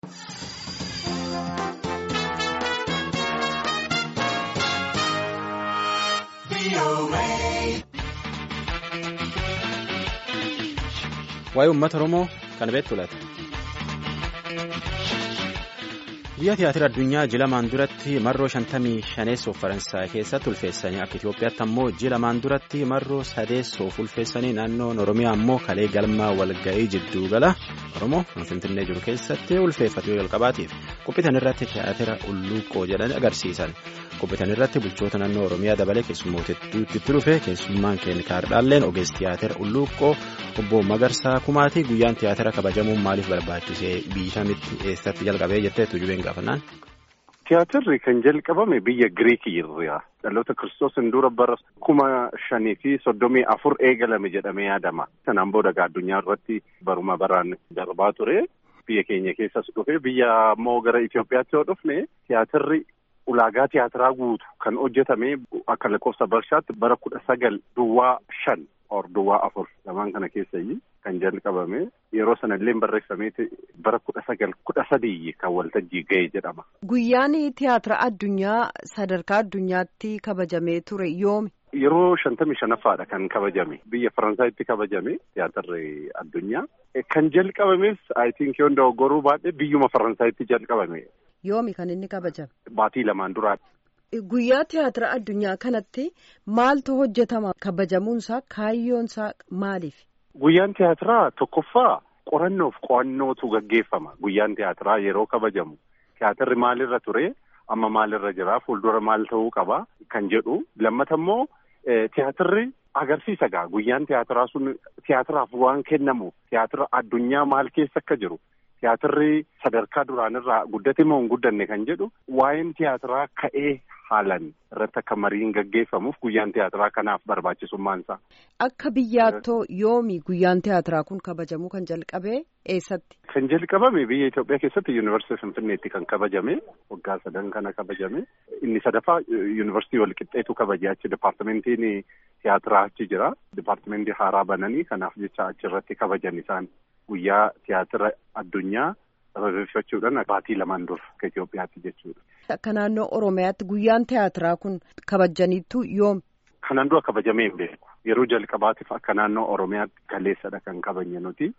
Waa'ee uummata Oromoo kan beektu laata? Biyya tiyaatira addunyaa jilamaan duratti marroo 55 Faransaay keessatti ulfeessanii akka Itoophiyaatti ammoo jilamaan duratti marroo 3 ulfeessanii naannoon Oromiyaa ammoo kalee galmaa walga'ii jidduu gala Oromoo Finfinnee jiru keessatti ulfeeffatu jalqabaatiif qophiitan irratti tiyaatira Ulluuqqoo jedhanii agarsiisan. Qophiitan irratti bulchoota naannoo Oromiyaa dabalee keessummootatti dhufe keessummaan keenya kaardhaalleen ogeessi tiyaatira Ulluuqqoo obbo Magarsaa Kumaatii guyyaan tiyaatira kabajamuun maaliif barbaachisee biyyamitti eessatti jalqabee jettee tujubeen gaafannaan. Tiyaatirri kan jalqabame biyya Giriikii irraa dhaloota Kiristoos dura bara 534 eegalame jedhamee yaadama. Sanaan booda addunyaa irratti baruma baraan darbaa ture. Biyya keenya keessas dhufe biyya ammoo gara Itoophiyaatti yoo dhufne tiyaatirri ulaagaa tiyaatiraa guutu kan hojjetame akka lakkoofsa barshaatti bara 1905 or 4 lamaan kana keessayyii kan jalqabame yeroo sanallee barreeffameeti bara 1913 kan waltajjii ga'e jedhama. Guyyaan tiyaatira addunyaa sadarkaa addunyaatti kabajamee ture yoomi? Yeroo 55ffaadha kan kabajame biyya Faransaaytti kabajame tiyaatirri addunyaa kan jalqabames I think yoo dogoggoruu baadhee biyyuma Faransaaytti jalqabame. Yoomi kan inni kabajame? Baatii lamaan duraadha. Guyyaa tiyaatira addunyaa kanatti maaltu hojjetama? Kabajamuunsaa kaayyoonsaa maaliif? Guyyaan tiyaatiraa tokkoffaa qorannoof qo'annootu gaggeeffama. Guyyaan tiyaatiraa yeroo kabajamu tiyaatirri maalirra ture amma maalirra jira fuuldura maal ta'uu qaba kan jedhu. Lammata immoo tiyaatirri agarsiisa gaa guyyaan tiyaatiraa sun tiyaatiraaf waan kennamu tiyaatira addunyaa maal keessa akka jiru. Tiyaatirri sadarkaa duraanirraa guddate moo hin guddanne kan jedhu waa'een tiyaatiraa ka'ee haalan irratti akka mariin gaggeeffamuuf guyyaan tiyaatiraa kanaaf barbaachisummaansaa. Akka biyyaattoo yoomi guyyaan tiyaatiraa kun kabajamuu kan jalqabe eessatti? Kan jalqabame biyya Itoophiyaa keessatti Yuunivarsiitii Finfinneetti kan kabajame waggaa 3 kana kabajame inni sadaffaa Yuunivarsiitii Walqixxeetu kabaje achi Dipaartimentiin tiyaatiraa achi jira. Dipaartimentii haaraa bananii kanaaf jecha achirratti kabajan isaan. Guyyaa tiyaatira addunyaa sababeeffachuudhaan baatii lamaan dura akka Itoophiyaatti jechuudha. Akka naannoo Oromiyaatti guyyaan tiyaatiraa kun kabajaniittu yoom? Kanaan dura kabajamee hin beeku. Yeroo jalqabaatiif akka naannoo Oromiyaatti kaleessadha kan kabajne nuti.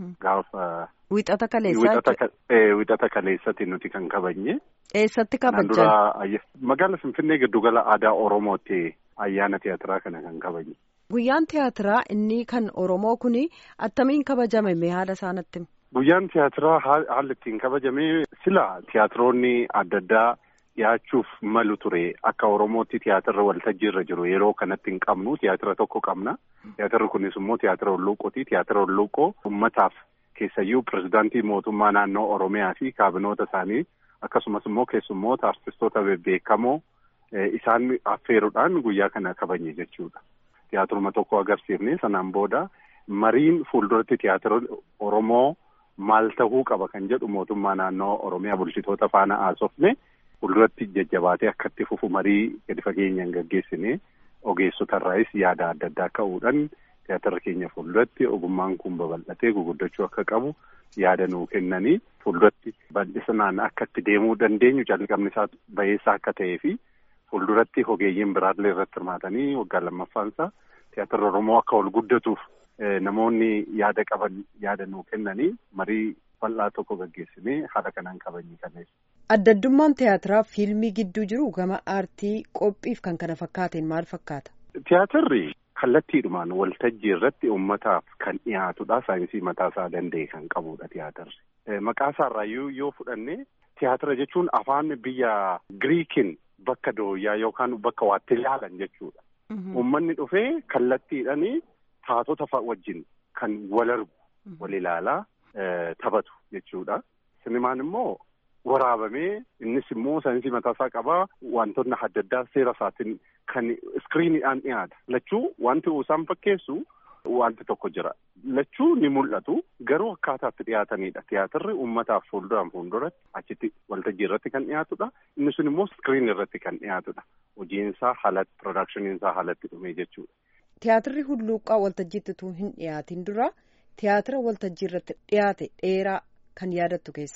Gaafa wixata kaleessaa? Wixata kaleessatti nuti kan kabajne. Eessatti kabajan? Magaalaa Finfinnee giddugala aadaa Oromootti ayyaana tiyaatiraa kana kan kabajne. Guyyaan tiyaatiraa inni kan Oromoo kuni attamiin kabajame haala isaanitti? Guyyaan tiyaatiraa haalli ittiin kabajame sila tiyaatiroonni adda addaa dhiyaachuuf malu ture akka Oromootti tiyaatirri waltajjii irra jiru yeroo kanatti hin qabnu tiyaatira tokko qabna. Tiyaatirri kunis immoo tiyaatira Ulluuqqooti. Tiyaatira Ulluuqqoo uummataaf keessayyuu pirezidaantii mootummaa naannoo Oromiyaa fi kaabinoota isaanii akkasumas immoo keessummoota artistoota bebbeekamoo isaan affeeruudhaan guyyaa kana kabajne jechuudha. Tiyaatiruma tokko agarsiifne sanaan booda mariin fuulduratti tiyaatira Oromoo maal ta'uu qaba kan jedhu mootummaa naannoo Oromiyaa bulchitoota faana haasofne fuulduratti jajjabaatee akka itti fufu marii gadi fageenyaan gaggeessine ogeessotarraayis yaada adda addaa ka'uudhaan tiyaatira keenya fuulduratti ogummaan kun babal'atee guguddachuu akka qabu yaada nuu kennanii fuulduratti bal'isinaan akka itti deemuu dandeenyu jalqabni isaa bayeessaa akka ta'ee fi fuulduratti ogeeyyiin biraallee irratti hirmaatanii waggaa lammaffaansaa tiyaatirri Oromoo akka ol guddatuuf namoonni yaada qaban yaada nuu kennanii marii bal'aa tokko gaggeessinee haala kanaan kabajnee kaneessu. Adda addummaan tiyaatiraa fiilmii gidduu jiru gama aartii qophiif kan kana fakkaateen maal fakkaata? Tiyaatirri kallattiidhumaan waltajjii irratti uummataaf kan dhiyaatudha. Saayinsii mataasaa danda'e kan qabudha tiyaatirri. Maqaa isaarraayyuu yoo fudhanne tiyaatira jechuun afaan biyya Giriikiin bakka dooyyaa yookaan bakka waatti ilaalan jechuudha. Uummanni dhufee kallattiidhaan taatota wajjin kan wal argu wal ilaalaa taphatu jechuudha. Sinimaan immoo waraabamee innis immoo saayinsii mataasaa qabaa wantoonni adda addaa seera isaatiin kan iskiriiniidhaan dhiyaata. Lachuu wanti isaan fakkeessu wanti tokko jira. Lachuu ni mul'atu garuu akkaataatti dhiyaatanidha. Tiyaatirri uummataaf fuulduratti achitti waltajjii irratti kan dhiyaatudha. Inni sun immoo iskiriin irratti kan dhiyaatudha. Hojiinsaa haalatti piroodaakshiniinsaa haalatti dhume jechuudha. Tiyaatirri Hulluuqqaa waltajjiitti utuu hin dhiyaatin dura tiyaatira waltajjii irratti dhiyaate dheeraa kan yaadattu keessaa?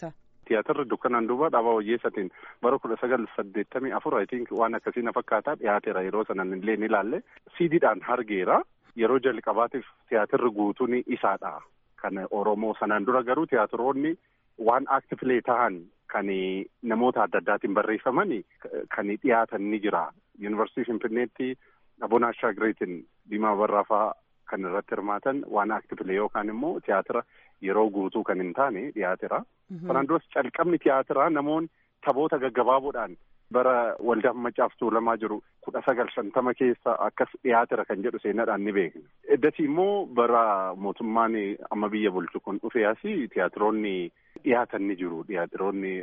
tiyaatirri dukkanaan duuba dhaabaa Wayyeessatiin bara 1984 I think waan akkasii na fakkaataa dhiyaateera yeroo sanan illee ni ilaalle siidiidhaan argeera yeroo jalqabaatiif tiyaatirri guutuun isaadha. Kan Oromoo sanaan dura garuu tiyaatiroonni waan aktifilee ta'an kan namoota adda addaatiin barreeffaman kan dhiyaatan ni jira. Yuunivarsiitii Finfinneetti Abonaa Shaagireetiin Diimaa Barraafaa kan irratti hirmaatan waan aktifilee yookaan immoo tiyaatira yeroo guutuu kan hin taane dhiyaateera. Kanaan duras calqabni tiyaatiraa namoonni taphoota gaggabaaboodhaan bara Waldaa Maccaaf Tuulamaa jiru 1950 keessa akkas dhiyaatira kan jedhu seenaadhaan ni beekna. Eddasi immoo bara mootummaan amma biyya bulchu kun dhufee asii tiyaatiroonni dhiyaatan ni jiru. Tiyaatiroonni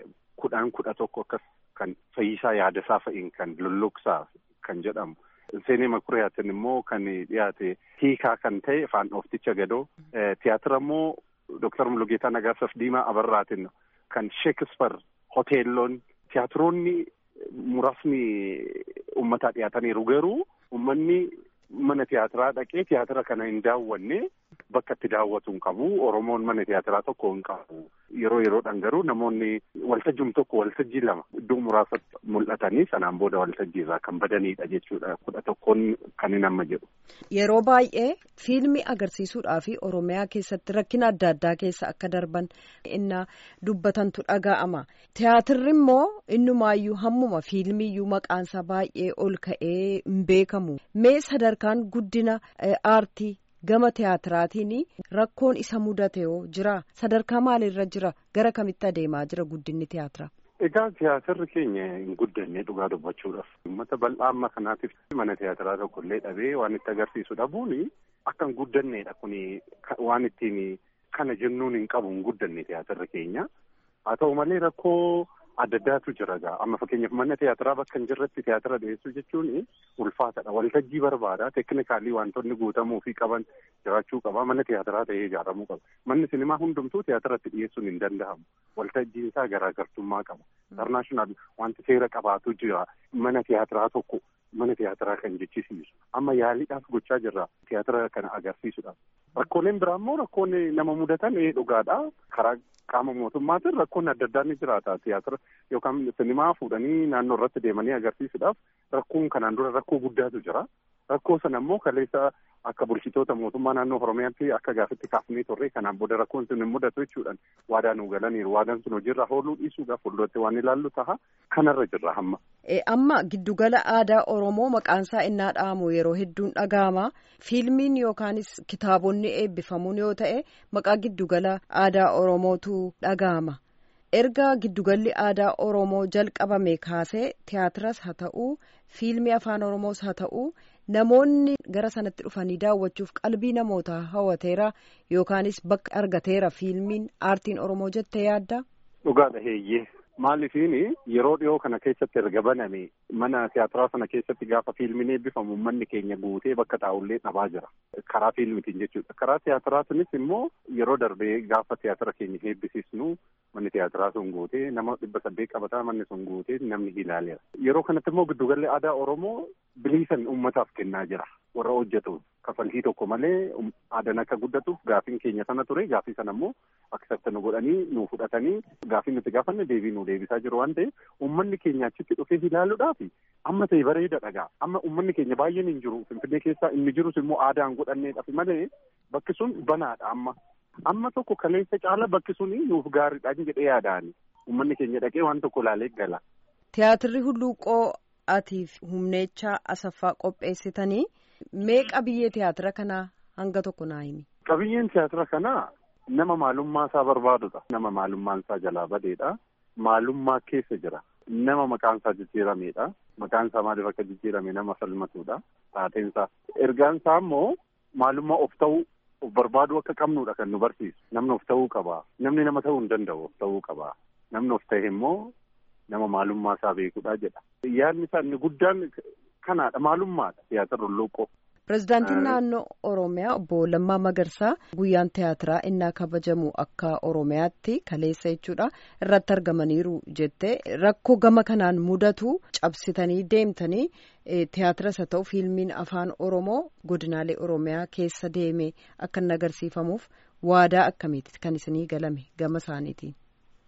11 akkas kan Fayyisaa Yaadasaa fa'iin kan Lulluqsaa kan jedhamu. Seenee Makuriyaatiin immoo kan dhiyaate hiikaa kan ta'e Afaan Oofticha Gadoo. Tiyaatira immoo Dr. Mulugeetaa Nagaasaaf Diimaa Abarraatiin kan Sheekisper hoteelloon tiyaatiroonni muraasni uummataa dhiyaataniiru garuu uummanni mana tiyaatiraa dhaqee tiyaatira kana hin daawwanne bakka itti daawwatu hin qabu. Oromoon mana tiyaatiraa tokko hin qabu. Yeroodhaan garuu namoonni waltajjiin tokko waltajjii lama iddoo muraasatti mul'atanii sanaan booda waltajjii irraa kan badanidha jechuudha. 11 kan hin amma jedhu. Yeroo baay'ee fiilmii agarsiisuudhaa fi Oromiyaa keessatti rakkina adda addaa keessa akka darban inni dubbatantu dhaga'ama. Tiyaatirri immoo innumaayyuu hammuma fiilmiyyuu maqaansaa baay'ee ol ka'ee hin beekamu. Mee sadarkaan guddina aartii gama tiyaatiraatiin rakkoon isa mudate yoo jira sadarkaa maaliirra jira gara kamitti adeemaa jira guddinni tiyaatiraa? Egaa tiyaatirri keenya hin guddanne dhugaa dubbachuudhaaf uummata bal'aa amma kanaatiif mana tiyaatiraa tokko illee dhabee waan itti agarsiisu dhabuun akka hin guddannedha. Kuni waan ittiin kana jennuun hin qabu hin guddanne tiyaatirri keenya. Haa ta'u malee rakkoo adda addaatu jira gaa. Amma fakkeenyaaf mana tiyaatiraa bakka hin jirretti tiyaatira dhiyeessuu jechuun ulfaatadha. Waltajjii barbaada. Teeknikaalii wantoonni guutamuu fi qaban jiraachuu qaba. Mana tiyaatiraa ta'ee ijaaramuu qaba. Manni sinimaa hundumtuu tiyaatirratti dhiyeessuun hin danda'amu. Waltajjiin isaa garaagartummaa qaba. Internaashinaal wanti seera qabaatu jira. Mana tiyaatiraa tokko mana tiyaatiraa kan jechisiisu. Amma yaaliidhaaf gochaa jirra tiyaatira kana agarsiisuudhaaf. Rakkooleen biraa immoo rakkoonni nama mudatan dhugaadha. Karaa qaama mootummaatiin rakkoon adda addaa ni jiraata. Tiyaatira yookaan sinimaa fuudhanii naannoo irratti deemanii agarsiisuudhaaf rakkoon kanaan dura rakkoo guddaatu jira. Rakkoo sana immoo kaleessa akka bulchitoota mootummaa naannoo Oromiyaatti akka gaafitti kaafnee turre kanaan booda rakkoon sun hin mudatu jechuudhaan waadaa nu galaniiru. Waadaan sun hojiirra ooluu dhiisuudhaaf fuulduratti waan ilaallu ta'a kanarra jirra hamma. Amma giddugala aadaa Oromoo maqaansaa innaa dhaamu yeroo hedduun dhaga'ama. Fiilmiin yookaanis kitaabonni eebbifamuun yoo ta'e maqaa giddugala aadaa Oromootu dhaga'ama. Erga giddugalli aadaa Oromoo jalqabame kaasee tiyaatiras haa ta'uu fiilmii afaan Oromoos haa ta'uu namoonni gara sanatti dhufanii daawwachuuf qalbii namootaa hawwateera yookaanis bakka argateera fiilmiin aartiin Oromoo jettee yaadda? Dhugaadha heeyyee. Maalifiin yeroo dhiyoo kana keessatti erga baname mana tiyaatiraa sana keessatti gaafa fiilmiin eebbifamu uummanni keenya guutee bakka taa'ullee dhabaa jira. Karaa fiilmiitiin jechuudha. Karaa tiyaatiraatiinis immoo yeroo darbee gaafa tiyaatira keenya eebbisiisnu manni tiyaatiraa sun guutee nama 800 qabataa manni sun guutee namni ilaaleera. Yeroo kanatti immoo giddugalli aadaa Oromoo biliisan uummataaf kennaa jira. Warra hojjetu kafaltii tokko malee aadaan akka guddatuuf gaafiin keenya sana ture. Gaafii sana immoo akka nu godhanii nu fudhatanii gaafii nuti gaafanne deebii nu deebisaa jiru waan ta'eef uummanni keenya achitti dhufee ilaaluudhaaf amma ta'e bareeda dhagaa. Amma uummanni keenya baay'een hin jiru. Finfinnee keessaa inni jirus immoo aadaan godhanneedhaaf malee bakki sun banaadha amma. Amma tokko kaleessa caala bakki sun nuuf gaariidha jedhee yaadaani. Uummanni keenya dhaqee waan tokko ilaalee gala. Tiyaatirri Hulluuqoo atiif Humneechaa Asaffaa qopheessitanii mee qabiyyee tiyaatira kanaa hanga tokko naa himi? Qabiyyeen tiyaatira kanaa nama maalummaa isaa barbaadudha. Nama maalummaan isaa jalaa badeedha. Maalummaa keessa jira. Nama maqaan isaa jijjiirameedha. Maqaan isaa maaliif akka jijjiirame nama falmatudha. Taateen isaa. Ergaan isaa immoo maalummaa of ta'uu of barbaaduu akka qabnudha kan nu barsiisu. Namni of ta'uu qaba. Namni nama ta'uu hin danda'u of ta'uu qaba. Namni of ta'e immoo nama maalummaa isaa beekudha jedha. Yaadni isaa inni guddaan kanaadha. Maalummaadha tiyaatirri Hulluuqoo. Pireezidaantiin naannoo Oromiyaa obbo Lammaa Magarsaa guyyaan tiyaatiraa innaa kabajamu akka Oromiyaatti kaleessa jechuudha irratti argamaniiru jettee rakkoo gama kanaan mudatu cabsitanii deemtanii tiyaatiras haa ta'u fiilmiin afaan Oromoo godinaalee Oromiyaa keessa deeme akka inni agarsiifamuuf waadaa akkamiiti kan isinii galame gama isaaniitiin?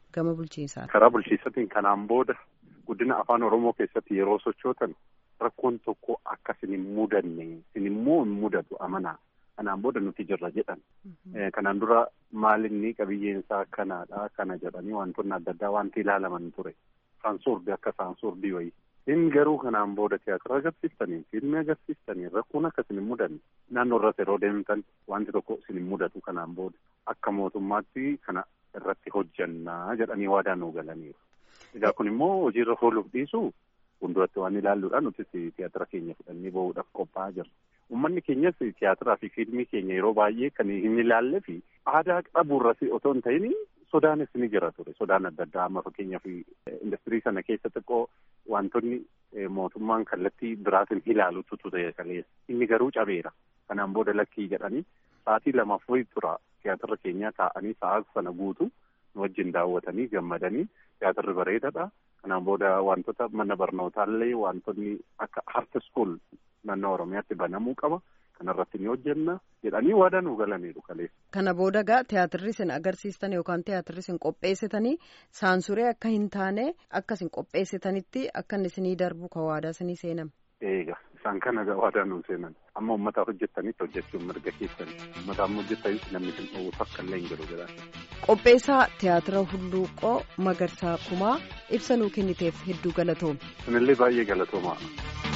gama bulchiinsaa? Karaa bulchiinsatiin kanaan booda guddina afaan Oromoo keessatti yeroo sochootan rakkoon tokko akka isin hin mudanne isin immoo hin mudatu amanaa. Kanaan booda nuti jirra jedhan. Kanaan dura maalinni qabiyyeensaa kanaadha kana jedhanii wantoonni adda addaa wanti ilaalaman ture. Saansuurbii akka saansuurbii wayii. Inni garuu kanaan booda tiyaatira agarsiistanii fiilmii agarsiistanii rakkoon akka isin hin mudanne naannoo irratti yeroo deemtan wanti tokko isin hin mudatu kanaan booda akka mootummaatti kana irratti hojjannaa jedhanii waadaa nuu galaniiru. Egaa kun immoo hojiirra ooluuf dhiisu fuulduratti waan ilaalluudhaan nuti tiyaatira keenya fudhannee bahuudhaaf qophaa'aa jirra. Uummanni keenyas tiyaatiraa fi fiilmii keenya yeroo baay'ee kan hin ilaalle fi aadaa qaburra otoo hin ta'in sodaanis ni jira ture. Sodaan adda addaa amma fakkeenyaaf industirii sana keessa xiqqoo wantoonni mootummaan kallattii biraatiin ilaalutu ture kaleessa. Inni garuu cabeera. Kanaan booda lakkii jedhanii sa'aatii 2 tura tiyaatira keenyaa taa'anii sa'aa sana guutu wajjin daawwatanii gammadanii tiyaatirri bareedaadha. Kanaan booda wantoota mana barnootaallee wantoonni akka art school naannoo Oromiyaatti banamuu qaba. Kanarratti ni hojjenna jedhanii waadaa nuu galaniiru kaleessa. Kana booda gaa tiyaatirri isin agarsiistan yookaan tiyaatirri isin qopheessitanii saansuree akka hin taane akka isin qopheessitanitti akka inni isinii darbu ka waadaa isinii seename. Eegaa isaan kana waadaa nuu seenan amma uummata hojjettanitti hojjechuun mirga keessan uummata amma hojjettanitti namni kan dhowwu takka illee hin jiru jedhan. Qopheessaa tiyaatira Hulluuqoo Magarsaa Kumaa ibsa nuu kenniteef hedduu galatoome. Isinillee baay'ee galatoomaa.